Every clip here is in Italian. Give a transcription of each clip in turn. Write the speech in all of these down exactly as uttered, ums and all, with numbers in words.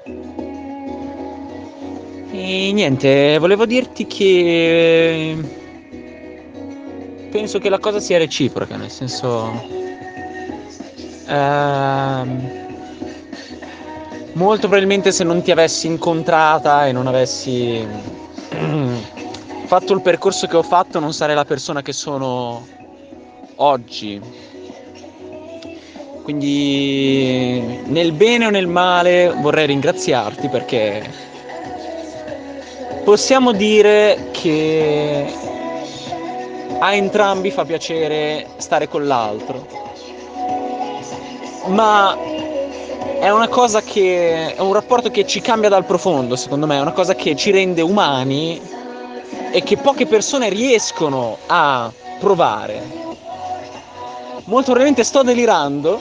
E niente, volevo dirti che penso che la cosa sia reciproca, nel senso, ehm, molto probabilmente se non ti avessi incontrata e non avessi fatto il percorso che ho fatto, non sarei la persona che sono oggi. Quindi nel bene o nel male vorrei ringraziarti perché possiamo dire che a entrambi fa piacere stare con l'altro, ma è una cosa che è un rapporto che ci cambia dal profondo, secondo me, è una cosa che ci rende umani e che poche persone riescono a provare. Molto probabilmente sto delirando,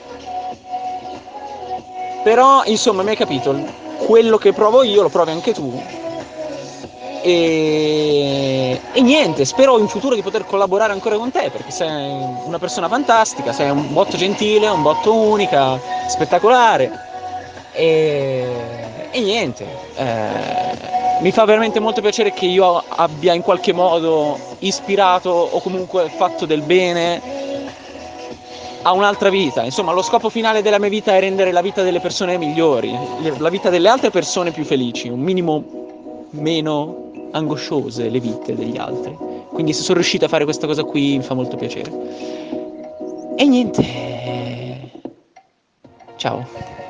però insomma mi hai capito, quello che provo io lo provi anche tu. E... e niente, spero in futuro di poter collaborare ancora con te perché sei una persona fantastica, sei un botto gentile, un botto unica, spettacolare. E, e niente, eh, mi fa veramente molto piacere che io abbia in qualche modo ispirato o comunque fatto del bene a un'altra vita. Insomma, lo scopo finale della mia vita è rendere la vita delle persone migliori, la vita delle altre persone più felici, un minimo meno angosciose le vite degli altri. Quindi se sono riuscito a fare questa cosa qui mi fa molto piacere. E niente. Ciao.